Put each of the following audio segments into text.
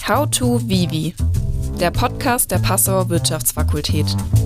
How to Vivi, der Podcast der Passauer Wirtschaftsfakultät.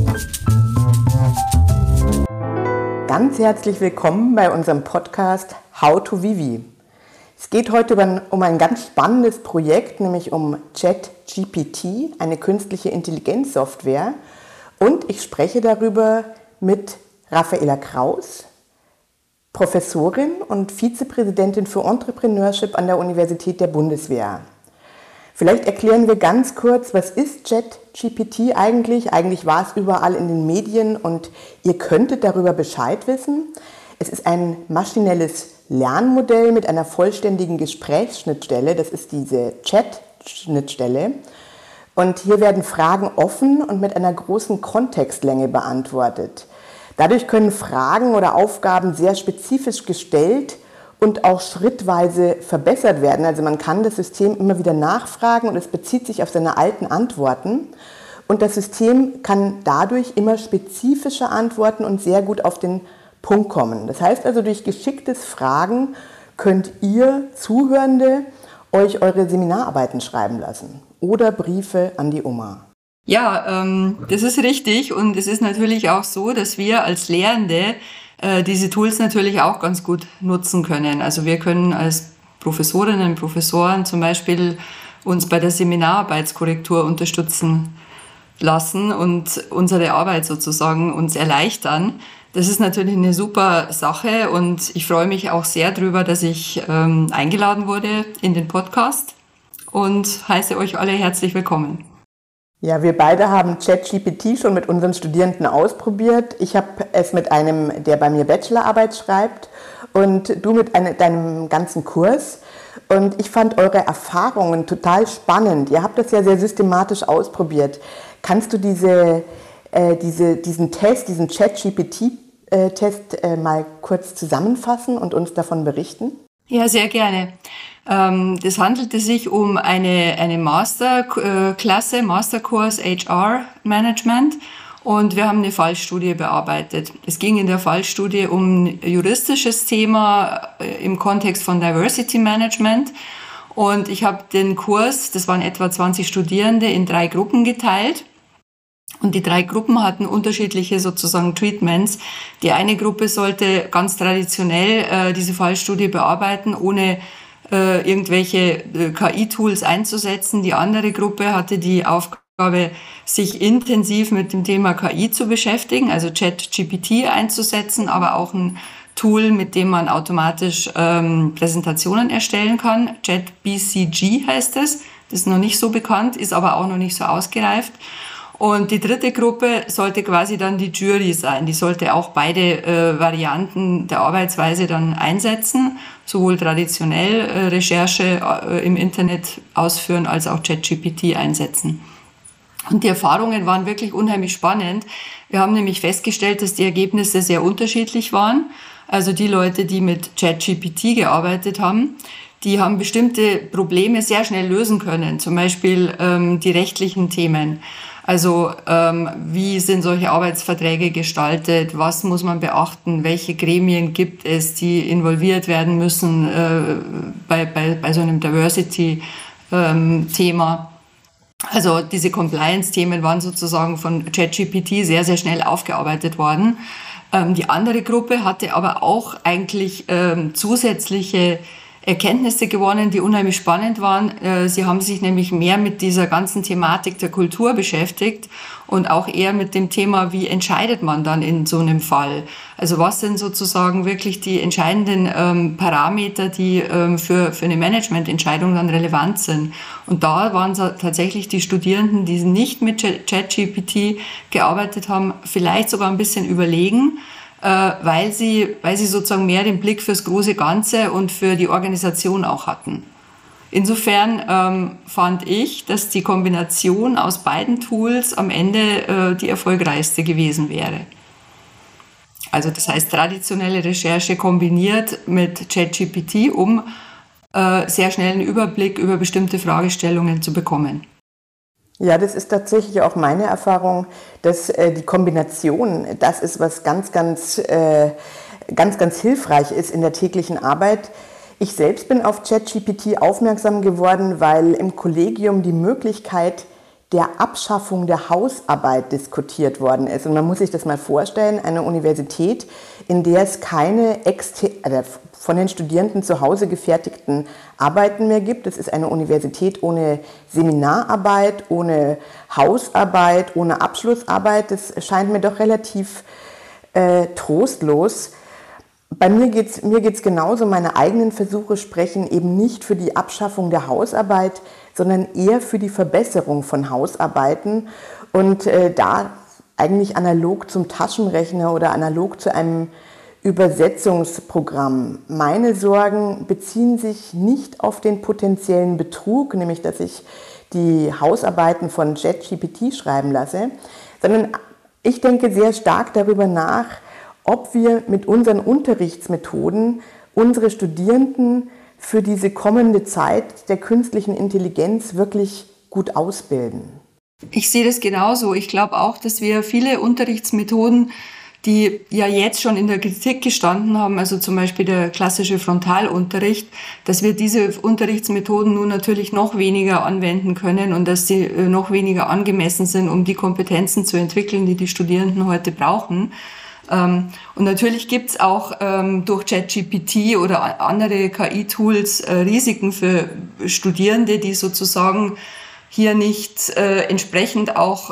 Ganz herzlich willkommen bei unserem Podcast How to Vivi. Es geht heute um ein ganz spannendes Projekt, nämlich um ChatGPT, eine künstliche Intelligenzsoftware. Und ich spreche darüber mit Raffaela Kraus, Professorin und Vizepräsidentin für Entrepreneurship an der Universität der Bundeswehr. Vielleicht erklären wir ganz kurz, was ist ChatGPT eigentlich? Eigentlich war es überall in den Medien und ihr könntet darüber Bescheid wissen. Es ist ein maschinelles Lernmodell mit einer vollständigen Gesprächsschnittstelle. Das ist diese Chat-Schnittstelle. Und hier werden Fragen offen und mit einer großen Kontextlänge beantwortet. Dadurch können Fragen oder Aufgaben sehr spezifisch gestellt und auch schrittweise verbessert werden. Also man kann das System immer wieder nachfragen und es bezieht sich auf seine alten Antworten. Und das System kann dadurch immer spezifischer antworten und sehr gut auf den Punkt kommen. Das heißt also, durch geschicktes Fragen könnt ihr Zuhörende euch eure Seminararbeiten schreiben lassen oder Briefe an die Oma. Ja, das ist richtig und es ist natürlich auch so, dass wir als Lehrende diese Tools natürlich auch ganz gut nutzen können. Also wir können als Professorinnen und Professoren zum Beispiel uns bei der Seminararbeitskorrektur unterstützen lassen und unsere Arbeit sozusagen uns erleichtern. Das ist natürlich eine super Sache und ich freue mich auch sehr darüber, dass ich eingeladen wurde in den Podcast und heiße euch alle herzlich willkommen. Ja, wir beide haben ChatGPT schon mit unseren Studierenden ausprobiert. Ich habe es mit einem, der bei mir Bachelorarbeit schreibt und du mit deinem ganzen Kurs. Und ich fand eure Erfahrungen total spannend. Ihr habt das ja sehr systematisch ausprobiert. Kannst du diesen Test, diesen ChatGPT-Test mal kurz zusammenfassen und uns davon berichten? Ja, sehr gerne. Das handelte sich um eine Masterklasse, Masterkurs HR Management und wir haben eine Fallstudie bearbeitet. Es ging in der Fallstudie um ein juristisches Thema im Kontext von Diversity Management und ich habe den Kurs, das waren etwa 20 Studierende, in 3 Gruppen geteilt. Und die 3 Gruppen hatten unterschiedliche sozusagen Treatments. Die eine Gruppe sollte ganz traditionell diese Fallstudie bearbeiten, ohne irgendwelche KI-Tools einzusetzen. Die andere Gruppe hatte die Aufgabe, sich intensiv mit dem Thema KI zu beschäftigen, also ChatGPT einzusetzen, aber auch ein Tool, mit dem man automatisch Präsentationen erstellen kann. ChatBCG heißt es. Das ist noch nicht so bekannt, ist aber auch noch nicht so ausgereift. Und die dritte Gruppe sollte quasi dann die Jury sein. Die sollte auch beide Varianten der Arbeitsweise dann einsetzen, sowohl traditionell Recherche im Internet ausführen als auch ChatGPT einsetzen. Und die Erfahrungen waren wirklich unheimlich spannend. Wir haben nämlich festgestellt, dass die Ergebnisse sehr unterschiedlich waren. Also die Leute, die mit ChatGPT gearbeitet haben, die haben bestimmte Probleme sehr schnell lösen können, zum Beispiel die rechtlichen Themen. Also wie sind solche Arbeitsverträge gestaltet, was muss man beachten, welche Gremien gibt es, die involviert werden müssen bei so einem Diversity-Thema. Also diese Compliance-Themen waren sozusagen von ChatGPT sehr, sehr schnell aufgearbeitet worden. Die andere Gruppe hatte aber auch eigentlich zusätzliche Erkenntnisse gewonnen, die unheimlich spannend waren. Sie haben sich nämlich mehr mit dieser ganzen Thematik der Kultur beschäftigt und auch eher mit dem Thema, wie entscheidet man dann in so einem Fall? Also was sind sozusagen wirklich die entscheidenden Parameter, die für eine Managemententscheidung dann relevant sind? Und da waren tatsächlich die Studierenden, die nicht mit ChatGPT gearbeitet haben, vielleicht sogar ein bisschen überlegen, weil sie sozusagen mehr den Blick fürs große Ganze und für die Organisation auch hatten. Insofern fand ich, dass die Kombination aus beiden Tools am Ende die erfolgreichste gewesen wäre. Also das heißt traditionelle Recherche kombiniert mit ChatGPT, um sehr schnell einen Überblick über bestimmte Fragestellungen zu bekommen. Ja, das ist tatsächlich auch meine Erfahrung, dass die Kombination das ist, was ganz hilfreich ist in der täglichen Arbeit. Ich selbst bin auf ChatGPT aufmerksam geworden, weil im Kollegium die Möglichkeit der Abschaffung der Hausarbeit diskutiert worden ist. Und man muss sich das mal vorstellen, eine Universität, in der es keine von den Studierenden zu Hause gefertigten Arbeiten mehr gibt. Es ist eine Universität ohne Seminararbeit, ohne Hausarbeit, ohne Abschlussarbeit. Das scheint mir doch relativ trostlos. Bei mir geht's genauso. Meine eigenen Versuche sprechen eben nicht für die Abschaffung der Hausarbeit, sondern eher für die Verbesserung von Hausarbeiten und da eigentlich analog zum Taschenrechner oder analog zu einem Übersetzungsprogramm. Meine Sorgen beziehen sich nicht auf den potenziellen Betrug, nämlich dass ich die Hausarbeiten von ChatGPT schreiben lasse, sondern ich denke sehr stark darüber nach, ob wir mit unseren Unterrichtsmethoden unsere Studierenden für diese kommende Zeit der künstlichen Intelligenz wirklich gut ausbilden. Ich sehe das genauso. Ich glaube auch, dass wir viele Unterrichtsmethoden, die ja jetzt schon in der Kritik gestanden haben, also zum Beispiel der klassische Frontalunterricht, dass wir diese Unterrichtsmethoden nun natürlich noch weniger anwenden können und dass sie noch weniger angemessen sind, um die Kompetenzen zu entwickeln, die die Studierenden heute brauchen. Und natürlich gibt's auch durch ChatGPT oder andere KI-Tools Risiken für Studierende, die sozusagen hier nicht entsprechend auch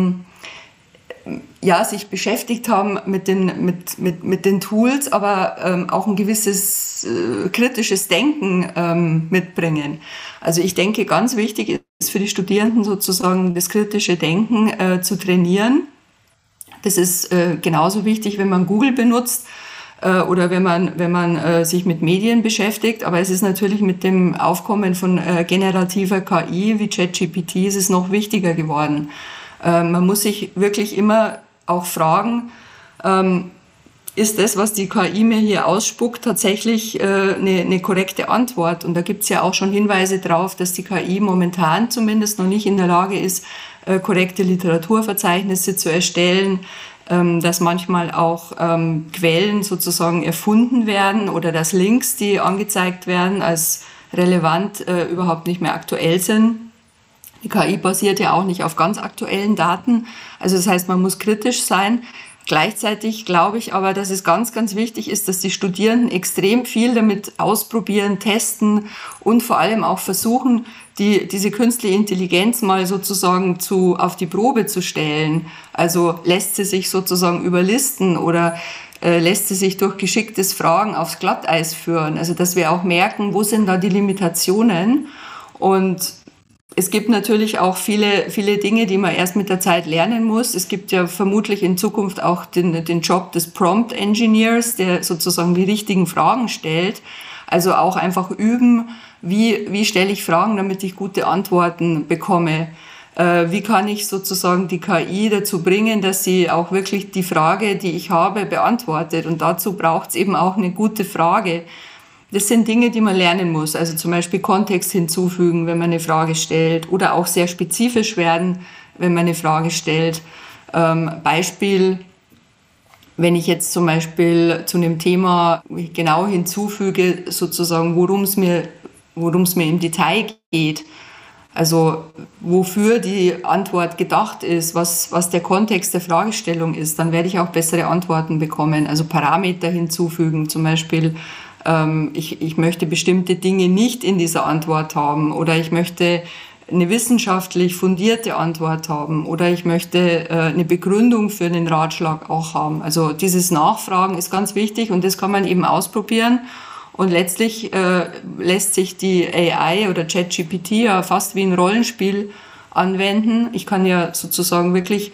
sich beschäftigt haben mit den Tools, aber auch ein gewisses kritisches Denken mitbringen. Also ich denke, ganz wichtig ist für die Studierenden sozusagen das kritische Denken zu trainieren. Das ist genauso wichtig, wenn man Google benutzt oder wenn man sich mit Medien beschäftigt. Aber es ist natürlich mit dem Aufkommen von generativer KI wie ChatGPT ist es noch wichtiger geworden. Man muss sich wirklich immer auch fragen, ist das, was die KI mir hier ausspuckt, tatsächlich eine korrekte Antwort? Und da gibt es ja auch schon Hinweise darauf, dass die KI momentan zumindest noch nicht in der Lage ist, korrekte Literaturverzeichnisse zu erstellen, dass manchmal auch Quellen sozusagen erfunden werden oder dass Links, die angezeigt werden, als relevant überhaupt nicht mehr aktuell sind. Die KI basiert ja auch nicht auf ganz aktuellen Daten. Also das heißt, man muss kritisch sein. Gleichzeitig glaube ich aber, dass es ganz, ganz wichtig ist, dass die Studierenden extrem viel damit ausprobieren, testen und vor allem auch versuchen, diese künstliche Intelligenz mal sozusagen auf die Probe zu stellen. Also lässt sie sich sozusagen überlisten oder lässt sie sich durch geschicktes Fragen aufs Glatteis führen. Also dass wir auch merken, wo sind da die Limitationen. Und es gibt natürlich auch viele, viele Dinge, die man erst mit der Zeit lernen muss. Es gibt ja vermutlich in Zukunft auch den Job des Prompt Engineers, der sozusagen die richtigen Fragen stellt. Also auch einfach üben, wie stelle ich Fragen, damit ich gute Antworten bekomme. Wie kann ich sozusagen die KI dazu bringen, dass sie auch wirklich die Frage, die ich habe, beantwortet. Und dazu braucht es eben auch eine gute Frage. Das sind Dinge, die man lernen muss. Also zum Beispiel Kontext hinzufügen, wenn man eine Frage stellt, oder auch sehr spezifisch werden, wenn man eine Frage stellt. Beispiel, wenn ich jetzt zum Beispiel zu einem Thema genau hinzufüge, sozusagen, worum es mir im Detail geht. Also wofür die Antwort gedacht ist, was der Kontext der Fragestellung ist, dann werde ich auch bessere Antworten bekommen. Also Parameter hinzufügen, zum Beispiel, ich möchte bestimmte Dinge nicht in dieser Antwort haben oder ich möchte eine wissenschaftlich fundierte Antwort haben oder ich möchte eine Begründung für einen Ratschlag auch haben. Also dieses Nachfragen ist ganz wichtig und das kann man eben ausprobieren. Und letztlich lässt sich die AI oder ChatGPT ja fast wie ein Rollenspiel anwenden. Ich kann ja sozusagen wirklich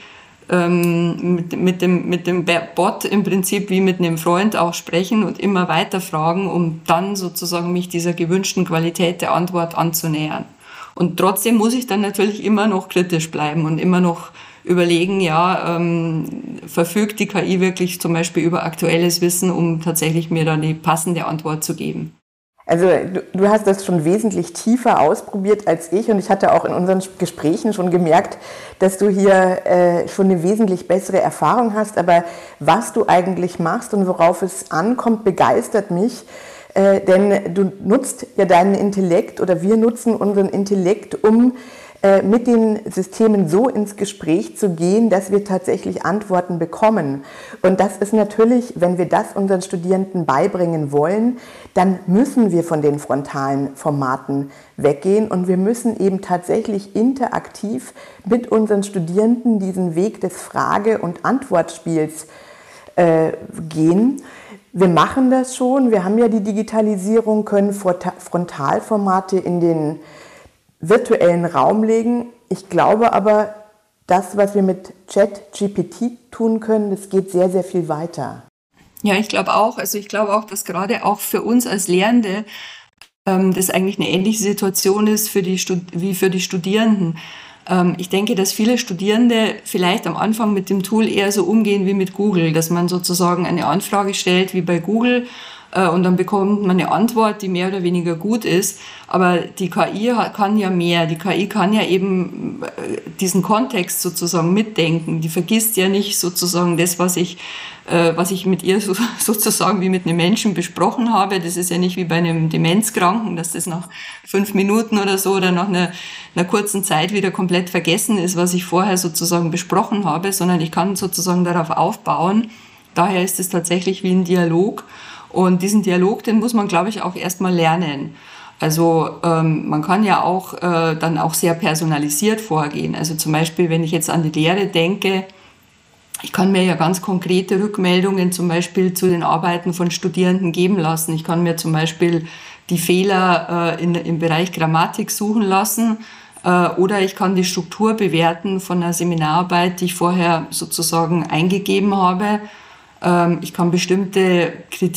mit dem Bot im Prinzip wie mit einem Freund auch sprechen und immer weiter fragen, um dann sozusagen mich dieser gewünschten Qualität der Antwort anzunähern. Und trotzdem muss ich dann natürlich immer noch kritisch bleiben und immer noch überlegen, verfügt die KI wirklich zum Beispiel über aktuelles Wissen, um tatsächlich mir dann die passende Antwort zu geben. Also du hast das schon wesentlich tiefer ausprobiert als ich und ich hatte auch in unseren Gesprächen schon gemerkt, dass du hier schon eine wesentlich bessere Erfahrung hast. Aber was du eigentlich machst und worauf es ankommt, begeistert mich. denn du nutzt ja deinen Intellekt oder wir nutzen unseren Intellekt, um mit den Systemen so ins Gespräch zu gehen, dass wir tatsächlich Antworten bekommen. Und das ist natürlich, wenn wir das unseren Studierenden beibringen wollen, dann müssen wir von den frontalen Formaten weggehen und wir müssen eben tatsächlich interaktiv mit unseren Studierenden diesen Weg des Frage- und Antwortspiels gehen. Wir machen das schon, wir haben ja die Digitalisierung, können Frontalformate in den virtuellen Raum legen. Ich glaube aber, das, was wir mit ChatGPT tun können, das geht sehr, sehr viel weiter. Ja, ich glaube auch. Also ich glaube auch, dass gerade auch für uns als Lehrende das eigentlich eine ähnliche Situation ist wie für die Studierenden. Ich denke, dass viele Studierende vielleicht am Anfang mit dem Tool eher so umgehen wie mit Google, dass man sozusagen eine Anfrage stellt wie bei Google und dann bekommt man eine Antwort, die mehr oder weniger gut ist. Aber die KI kann ja mehr. Die KI kann ja eben diesen Kontext sozusagen mitdenken. Die vergisst ja nicht sozusagen das, was ich mit ihr sozusagen wie mit einem Menschen besprochen habe. Das ist ja nicht wie bei einem Demenzkranken, dass das nach 5 Minuten oder so oder nach einer kurzen Zeit wieder komplett vergessen ist, was ich vorher sozusagen besprochen habe, sondern ich kann sozusagen darauf aufbauen. Daher ist es tatsächlich wie ein Dialog. Und diesen Dialog, den muss man, glaube ich, auch erstmal lernen. Also man kann ja auch dann auch sehr personalisiert vorgehen. Also zum Beispiel, wenn ich jetzt an die Lehre denke, ich kann mir ja ganz konkrete Rückmeldungen zum Beispiel zu den Arbeiten von Studierenden geben lassen. Ich kann mir zum Beispiel die Fehler im Bereich Grammatik suchen lassen oder ich kann die Struktur bewerten von einer Seminararbeit, die ich vorher sozusagen eingegeben habe. Ich kann bestimmte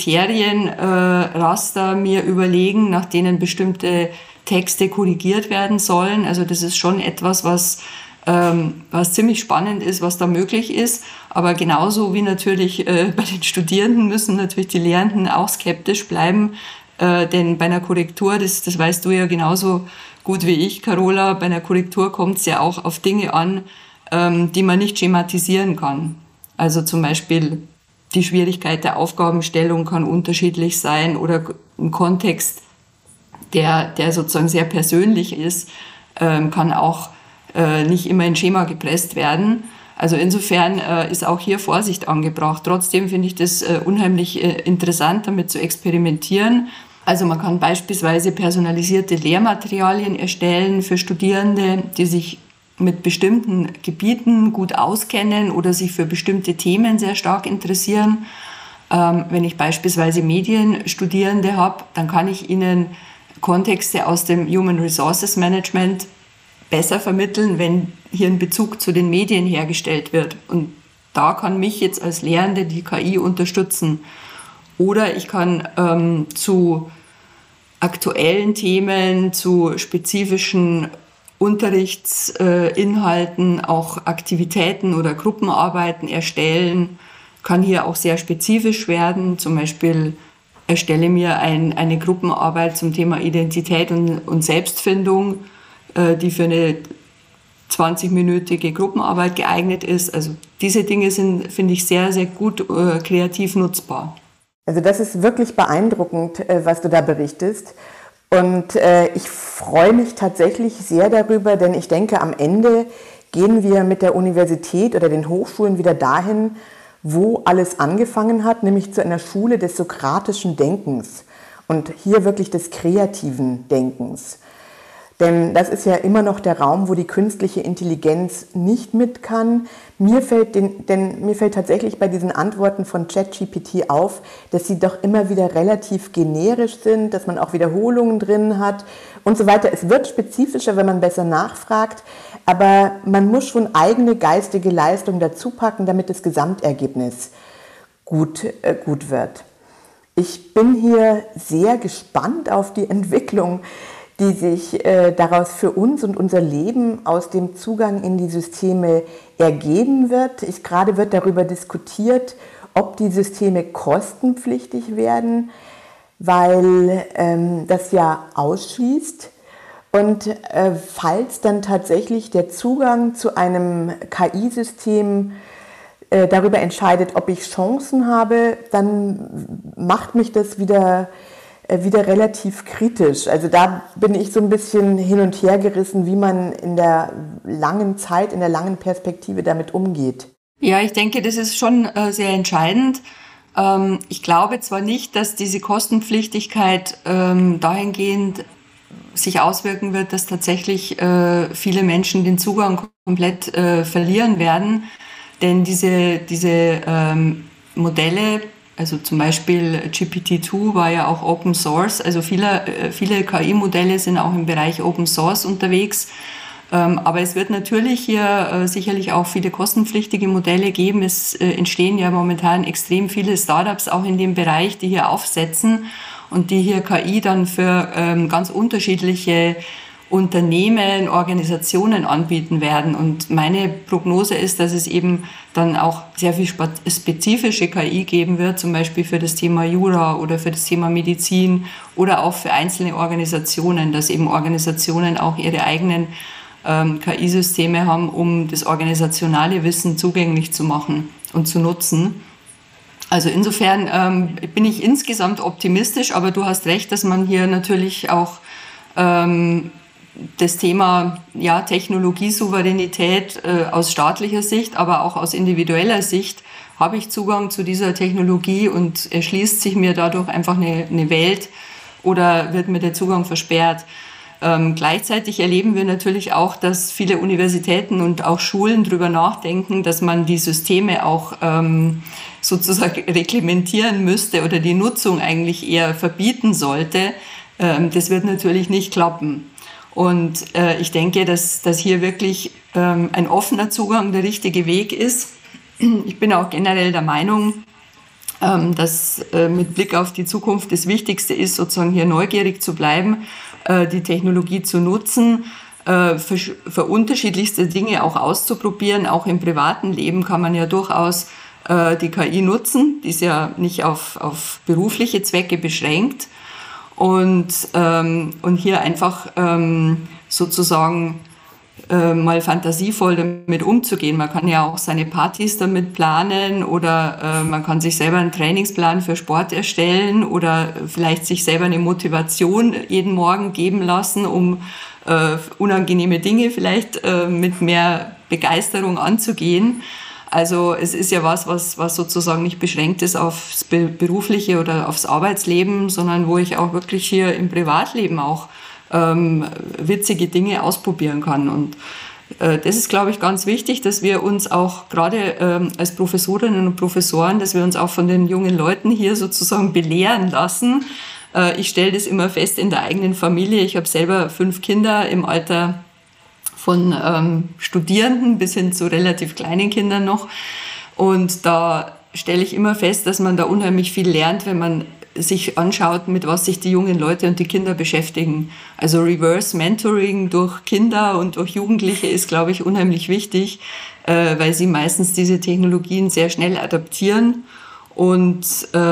Kriterienraster mir überlegen, nach denen bestimmte Texte korrigiert werden sollen. Also das ist schon etwas, was ziemlich spannend ist, was da möglich ist. Aber genauso wie natürlich bei den Studierenden müssen natürlich die Lehrenden auch skeptisch bleiben. Denn bei einer Korrektur, das weißt du ja genauso gut wie ich, Carola, bei einer Korrektur kommt es ja auch auf Dinge an, die man nicht schematisieren kann. Also zum Beispiel die Schwierigkeit der Aufgabenstellung kann unterschiedlich sein oder ein Kontext, der sozusagen sehr persönlich ist, kann auch nicht immer in Schema gepresst werden. Also insofern ist auch hier Vorsicht angebracht. Trotzdem finde ich das unheimlich interessant, damit zu experimentieren. Also man kann beispielsweise personalisierte Lehrmaterialien erstellen für Studierende, die sich mit bestimmten Gebieten gut auskennen oder sich für bestimmte Themen sehr stark interessieren. Wenn ich beispielsweise Medienstudierende habe, dann kann ich ihnen Kontexte aus dem Human Resources Management besser vermitteln, wenn hier ein Bezug zu den Medien hergestellt wird. Und da kann mich jetzt als Lehrende die KI unterstützen. Oder ich kann zu aktuellen Themen, zu spezifischen Unterrichtsinhalten auch Aktivitäten oder Gruppenarbeiten erstellen, kann hier auch sehr spezifisch werden. Zum Beispiel erstelle mir eine Gruppenarbeit zum Thema Identität und Selbstfindung, die für eine 20-minütige Gruppenarbeit geeignet ist. Also diese Dinge sind, finde ich, sehr, sehr gut kreativ nutzbar. Also das ist wirklich beeindruckend, was du da berichtest. Und ich freue mich tatsächlich sehr darüber, denn ich denke, am Ende gehen wir mit der Universität oder den Hochschulen wieder dahin, wo alles angefangen hat, nämlich zu einer Schule des sokratischen Denkens und hier wirklich des kreativen Denkens. Denn das ist ja immer noch der Raum, wo die künstliche Intelligenz nicht mit kann. Mir fällt tatsächlich bei diesen Antworten von ChatGPT auf, dass sie doch immer wieder relativ generisch sind, dass man auch Wiederholungen drin hat und so weiter. Es wird spezifischer, wenn man besser nachfragt, aber man muss schon eigene geistige Leistung dazu packen, damit das Gesamtergebnis gut wird. Ich bin hier sehr gespannt auf die Entwicklung, die sich daraus für uns und unser Leben aus dem Zugang in die Systeme ergeben wird. Gerade wird darüber diskutiert, ob die Systeme kostenpflichtig werden, weil das ja ausschließt. Und falls dann tatsächlich der Zugang zu einem KI-System darüber entscheidet, ob ich Chancen habe, dann macht mich das wieder wieder relativ kritisch. Also da bin ich so ein bisschen hin und her gerissen, wie man in der langen Zeit, in der langen Perspektive damit umgeht. Ja, ich denke, das ist schon sehr entscheidend. Ich glaube zwar nicht, dass diese Kostenpflichtigkeit dahingehend sich auswirken wird, dass tatsächlich viele Menschen den Zugang komplett verlieren werden, denn diese Modelle, also zum Beispiel GPT-2 war ja auch Open Source, also viele KI-Modelle sind auch im Bereich Open Source unterwegs. Aber es wird natürlich hier sicherlich auch viele kostenpflichtige Modelle geben. Es entstehen ja momentan extrem viele Startups auch in dem Bereich, die hier aufsetzen und die hier KI dann für ganz unterschiedliche Unternehmen, Organisationen anbieten werden. Und meine Prognose ist, dass es eben dann auch sehr viel spezifische KI geben wird, zum Beispiel für das Thema Jura oder für das Thema Medizin oder auch für einzelne Organisationen, dass eben Organisationen auch ihre eigenen KI-Systeme haben, um das organisationale Wissen zugänglich zu machen und zu nutzen. Also insofern bin ich insgesamt optimistisch, aber du hast recht, dass man hier natürlich auch das Thema Technologiesouveränität aus staatlicher Sicht, aber auch aus individueller Sicht, habe ich Zugang zu dieser Technologie und erschließt sich mir dadurch einfach eine Welt oder wird mir der Zugang versperrt. Gleichzeitig erleben wir natürlich auch, dass viele Universitäten und auch Schulen darüber nachdenken, dass man die Systeme auch sozusagen reglementieren müsste oder die Nutzung eigentlich eher verbieten sollte. Das wird natürlich nicht klappen. Und ich denke, dass hier wirklich ein offener Zugang der richtige Weg ist. Ich bin auch generell der Meinung, dass mit Blick auf die Zukunft das Wichtigste ist, sozusagen hier neugierig zu bleiben, die Technologie zu nutzen, für unterschiedlichste Dinge auch auszuprobieren. Auch im privaten Leben kann man ja durchaus die KI nutzen. Die ist ja nicht auf berufliche Zwecke beschränkt. Und hier einfach sozusagen mal fantasievoll damit umzugehen. Man kann ja auch seine Partys damit planen oder man kann sich selber einen Trainingsplan für Sport erstellen oder vielleicht sich selber eine Motivation jeden Morgen geben lassen, um unangenehme Dinge vielleicht mit mehr Begeisterung anzugehen. Also es ist ja was sozusagen nicht beschränkt ist aufs berufliche oder aufs Arbeitsleben, sondern wo ich auch wirklich hier im Privatleben auch witzige Dinge ausprobieren kann. Und das ist, glaube ich, ganz wichtig, dass wir uns auch gerade als Professorinnen und Professoren, dass wir uns auch von den jungen Leuten hier sozusagen belehren lassen. Ich stelle das immer fest in der eigenen Familie. Ich habe selber 5 Kinder im Alter von Studierenden bis hin zu relativ kleinen Kindern noch. Und da stelle ich immer fest, dass man da unheimlich viel lernt, wenn man sich anschaut, mit was sich die jungen Leute und die Kinder beschäftigen. Also Reverse Mentoring durch Kinder und durch Jugendliche ist, glaube ich, unheimlich wichtig, weil sie meistens diese Technologien sehr schnell adaptieren und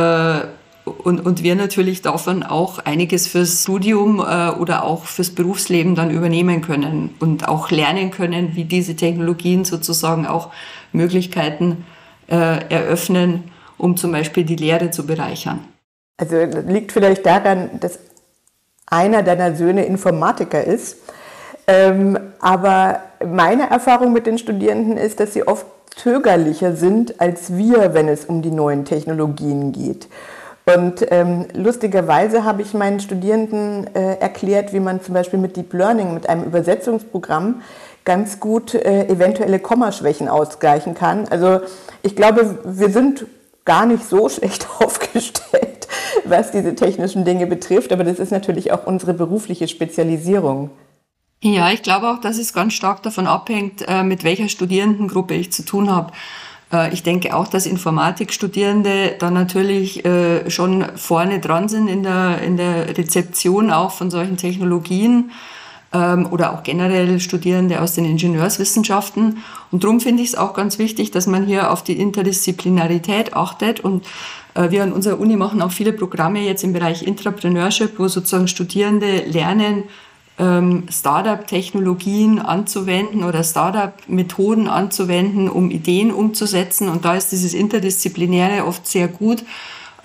wir natürlich davon auch einiges fürs Studium oder auch fürs Berufsleben dann übernehmen können und auch lernen können, wie diese Technologien sozusagen auch Möglichkeiten eröffnen, um zum Beispiel die Lehre zu bereichern. Also liegt vielleicht daran, dass einer deiner Söhne Informatiker ist. Aber meine Erfahrung mit den Studierenden ist, dass sie oft zögerlicher sind als wir, wenn es um die neuen Technologien geht. Und lustigerweise habe ich meinen Studierenden erklärt, wie man zum Beispiel mit Deep Learning, mit einem Übersetzungsprogramm, ganz gut eventuelle Kommaschwächen ausgleichen kann. Also ich glaube, wir sind gar nicht so schlecht aufgestellt, was diese technischen Dinge betrifft. Aber das ist natürlich auch unsere berufliche Spezialisierung. Ja, ich glaube auch, dass es ganz stark davon abhängt, mit welcher Studierendengruppe ich zu tun habe. Ich denke auch, dass Informatikstudierende da natürlich schon vorne dran sind in der Rezeption auch von solchen Technologien oder auch generell Studierende aus den Ingenieurswissenschaften. Und darum finde ich es auch ganz wichtig, dass man hier auf die Interdisziplinarität achtet. Und wir an unserer Uni machen auch viele Programme jetzt im Bereich Intrapreneurship, wo sozusagen Studierende lernen, Startup-Technologien anzuwenden oder Startup-Methoden anzuwenden, um Ideen umzusetzen. Und da ist dieses Interdisziplinäre oft sehr gut,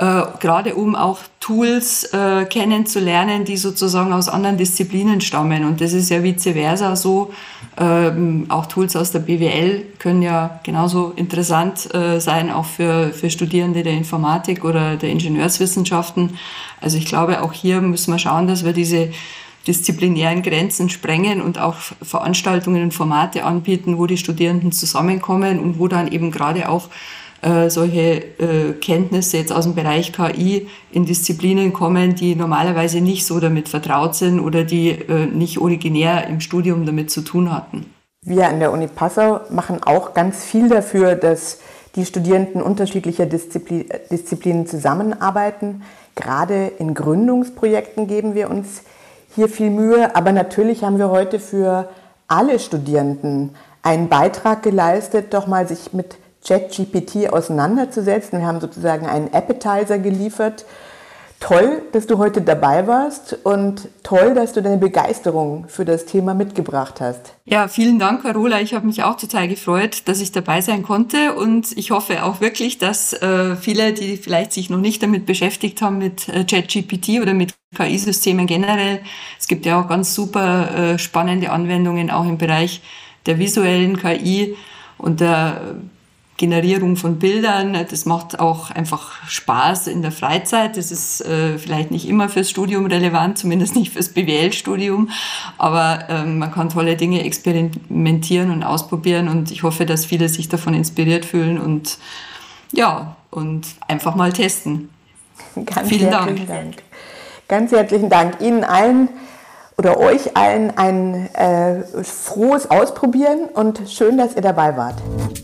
gerade um auch Tools kennenzulernen, die sozusagen aus anderen Disziplinen stammen. Und das ist ja vice versa so. Auch Tools aus der BWL können ja genauso interessant sein, auch für Studierende der Informatik oder der Ingenieurswissenschaften. Also ich glaube, auch hier müssen wir schauen, dass wir diese disziplinären Grenzen sprengen und auch Veranstaltungen und Formate anbieten, wo die Studierenden zusammenkommen und wo dann eben gerade auch solche Kenntnisse jetzt aus dem Bereich KI in Disziplinen kommen, die normalerweise nicht so damit vertraut sind oder die nicht originär im Studium damit zu tun hatten. Wir an der Uni Passau machen auch ganz viel dafür, dass die Studierenden unterschiedlicher Disziplinen zusammenarbeiten. Gerade in Gründungsprojekten geben wir uns hier viel Mühe, aber natürlich haben wir heute für alle Studierenden einen Beitrag geleistet, doch mal sich mit ChatGPT auseinanderzusetzen. Wir haben sozusagen einen Appetizer geliefert. Toll, dass du heute dabei warst und toll, dass du deine Begeisterung für das Thema mitgebracht hast. Ja, vielen Dank, Carola. Ich habe mich auch total gefreut, dass ich dabei sein konnte und ich hoffe auch wirklich, dass viele, die vielleicht sich noch nicht damit beschäftigt haben, mit ChatGPT oder mit KI-Systemen generell, es gibt ja auch ganz super spannende Anwendungen auch im Bereich der visuellen KI und der Generierung von Bildern. Das macht auch einfach Spaß in der Freizeit. Das ist vielleicht nicht immer fürs Studium relevant, zumindest nicht fürs BWL-Studium, aber man kann tolle Dinge experimentieren und ausprobieren und ich hoffe, dass viele sich davon inspiriert fühlen und ja, und einfach mal testen. Vielen Dank. Ganz herzlichen Dank Ihnen allen oder euch allen ein frohes Ausprobieren und schön, dass ihr dabei wart.